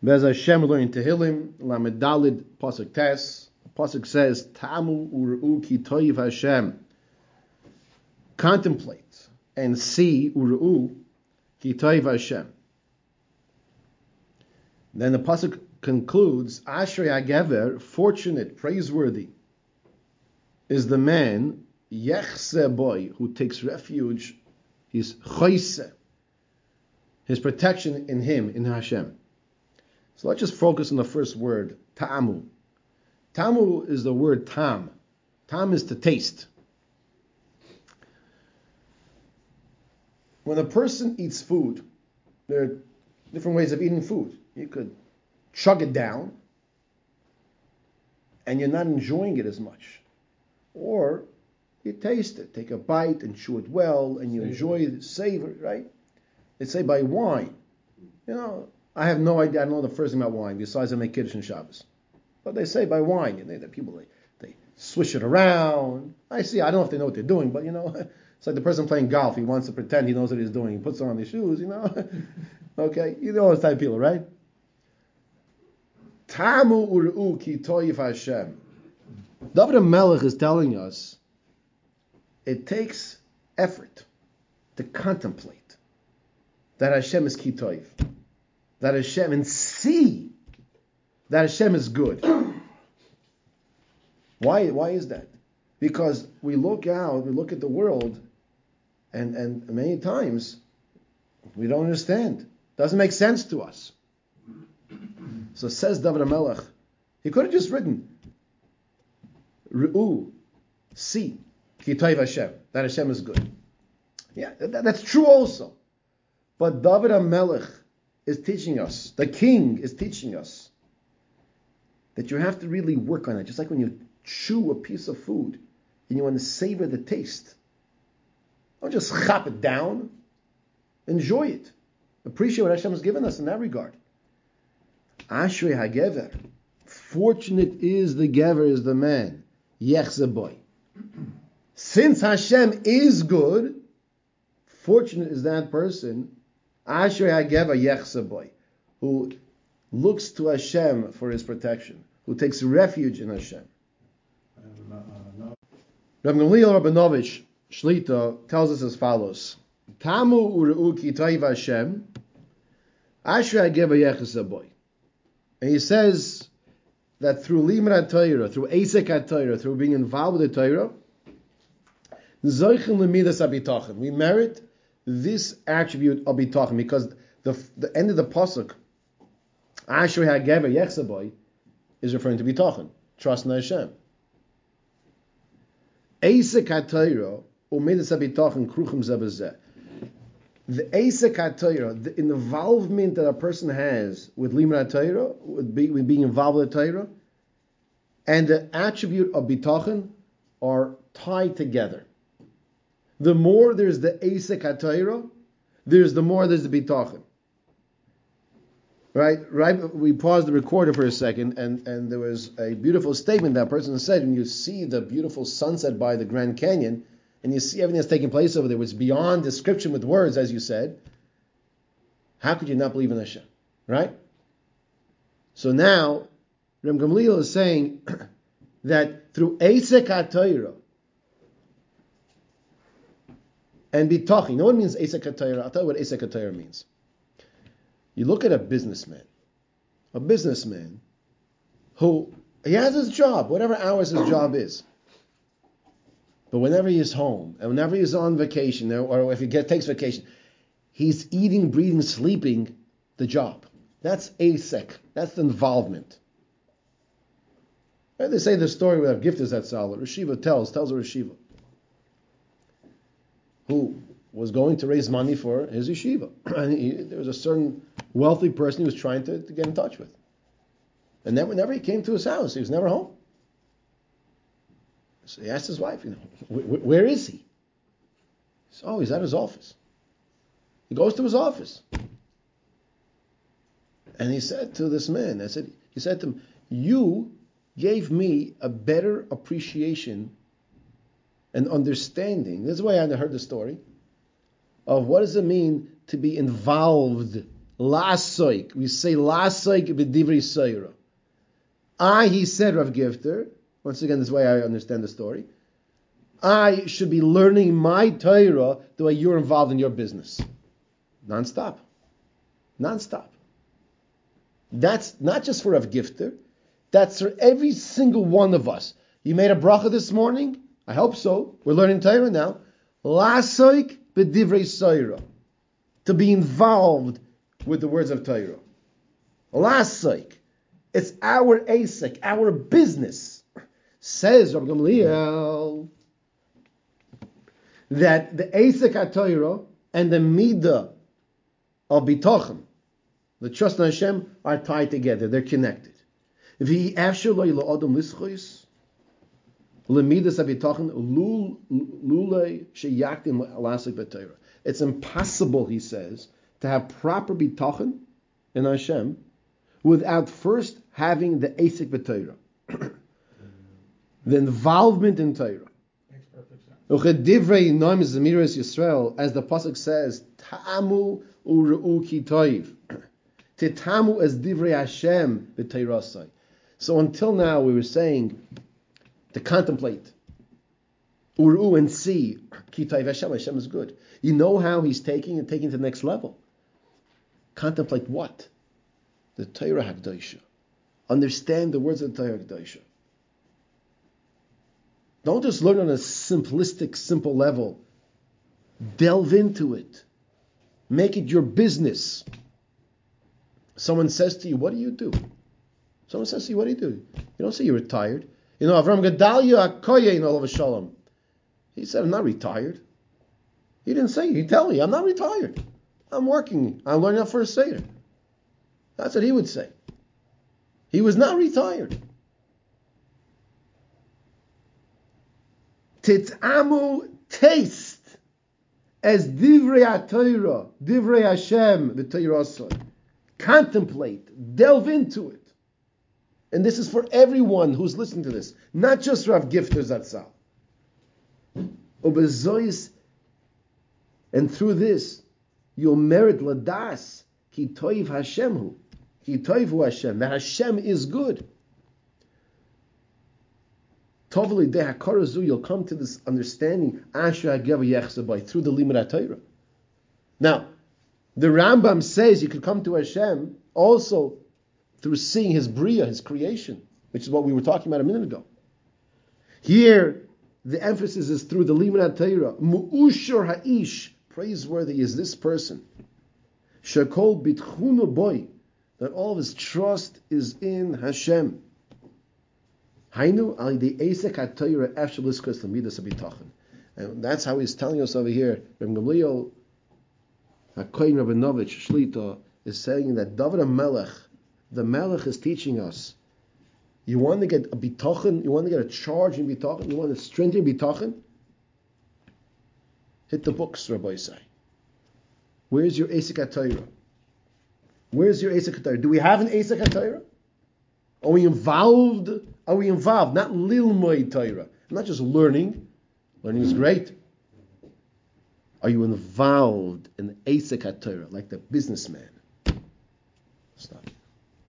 Bez Hashem learning Tehillim, Lamed Dalid, Pasuk Tes. The Pasuk says, Tamu Uru'u ki toiv Hashem. Contemplate and see Uru'u ki toiv Hashem. Then the Pasuk concludes, Ashrei HaGever, fortunate, praiseworthy, is the man, Yechse boy, who takes refuge, his choise, his protection in him, in Hashem. So let's just focus on the first word, ta'amu. Ta'amu is the word tam. Tam is to taste. When a person eats food, there are different ways of eating food. You could chug it down, and you're not enjoying it as much. Or you taste it, take a bite and chew it well, and you enjoy the savor, right? They say by wine. You know, I have no idea. I don't know the first thing about wine besides I make Kiddush and Shabbos. But they say by wine. The people, they swish it around. I see. I don't know if they know what they're doing, but it's like the person playing golf. He wants to pretend he knows what he's doing. He puts on his shoes, Okay, you know those type of people, right? Tamu ur'u ki toiv Hashem. David HaMelech is telling us it takes effort to contemplate that Hashem is ki toiv, that Hashem, and see that Hashem is good. Why is that? Because we look out, we look at the world, and many times we don't understand. Doesn't make sense to us. So says David HaMelech, he could have just written, Ru'u, see, ki toiv Hashem, that Hashem is good. Yeah, that's true also. But David HaMelech is teaching us, the king is teaching us, that you have to really work on it. Just like when you chew a piece of food and you want to savor the taste. Don't just chop it down. Enjoy it. Appreciate what Hashem has given us in that regard. Ashrei HaGever. Fortunate is the Gever, is the man. Yechze boy. Since Hashem is good, fortunate is that person. Ashrei HaGever Yechze boy, who looks to Hashem for his protection, who takes refuge in Hashem. Rav Gamliel Rabinovich Shlita tells us as follows: Tamu u're'u ki toiv Hashem, Ashrei HaGever Yechze boy. And he says that through Limud HaTorah, through Eisek HaTorah, through being involved with the Torah, Zoichen L'midas HaBitachon, we merit this attribute of bitachon, because the end of the pasuk, Ashrei HaGever Yechze boy, is referring to bitachon, trust in Hashem. Eisek HaTorah u'midas HaBitachon kruchim zeh b'zeh. The Eisek HaTorah, the involvement that a person has with Limud HaTorah, with being involved with the Torah, and the attribute of bitachon are tied together. The more there's the Eisek HaTorah, the more there's the bitachon. Right? We paused the recorder for a second, and there was a beautiful statement that person said, when you see the beautiful sunset by the Grand Canyon, and you see everything that's taking place over there, which is beyond description with words, as you said, how could you not believe in Hashem? Right? So now, Reb Gamliel is saying that through Eisek HaTorah and bitachon, you know what it means, Eisek HaTorah? I'll tell you what Eisek HaTorah means. You look at a businessman who, he has his job, whatever hours his job is. But whenever he's home, and whenever he's on vacation, or if he takes vacation, he's eating, breathing, sleeping the job. That's Eisek. That's the involvement. And they say the story where Giftas at Salah, Rashiva tells a Rashiva, who was going to raise money for his yeshiva. And there was a certain wealthy person he was trying to get in touch with. And then whenever he came to his house, he was never home. So he asked his wife, where is he? He said, he's at his office. He goes to his office. And he said to this man, he said to him, you gave me a better appreciation and understanding. This is the way I heard the story of what does it mean to be involved La'asoik. We say la'asoik b'divrei soira. He said, Rav Gifter, once again, this is the way I understand the story, I should be learning my Torah the way you're involved in your business. Non-stop. That's not just for Rav Gifter, that's for every single one of us. You made a bracha this morning? I hope so. We're learning Torah now. La'asoik b'divrei soira. To be involved with the words of Torah. La'asoik. It's our asik, our business. Says Rabbi Gamliel that the asik HaTorah and the midah of bitachon, the trust in Hashem, are tied together. They're connected. It's impossible, he says, to have proper bitachon in Hashem without first having the asik b'Torah, the involvement in Torah. Makes perfect sense. As the pasuk says, "Ta'amu u're'u ki toiv." Titamu as divrei Hashem b'Torasai. So until now we were saying to contemplate, u're'u, and see ki toiv Hashem. Hashem is good. You know how he's taking it to the next level. Contemplate what? The Torah HaKadoshah. Understand the words of the Torah HaKadoshah. Don't just learn on a simplistic, simple level. Delve into it. Make it your business. Someone says to you, what do you do? Someone says to you, what do you do? You don't say you're retired. You know, Avram Gedalia HaKoyen Olav Shalom. He said, I'm not retired. He didn't say, he tell me, I'm not retired. I'm working. I'm learning up for a Seder. That's what he would say. He was not retired. Tit'amu, taste, as divrei HaTorah, divrei Hashem, the Torah. Contemplate, delve into it. And this is for everyone who's listening to this, not just Rav Gifter Zatzal. And through this, you'll merit ladas, ki toiv Hashemhu, ki toivu Hashem, that Hashem is good. Tovli de hakarazu, you'll come to this understanding Asher Hagev Yechzabai through the Limud HaTorah. Now, the Rambam says you could come to Hashem also through seeing His Bria, His creation, which is what we were talking about a minute ago. Here, the emphasis is through the Limud HaTorah. Mu'ushur ha'ish, praiseworthy is this person. Shekol bitchunu boy, that all of his trust is in Hashem. Hainu ali the Esek HaTorah after Liskos Lamidas HaBitachon. And that's how he's telling us over here. Rabbi Gamliel HaKohen Rabinovich Shlita is saying that David HaMelech, the Melech, is teaching us. You want to get a bitachon, you want to get a charge in bitachon, you want to strengthen bitachon? Hit the books, Rabbi say. Where's your Esek HaTorah? Where's your Esek HaTorah? Do we have an Esek HaTorah? Are we involved? Are we involved? Not lilmoy Torah. Not just learning. Learning is great. Are you involved in the Esek HaTorah, like the businessman? Stop.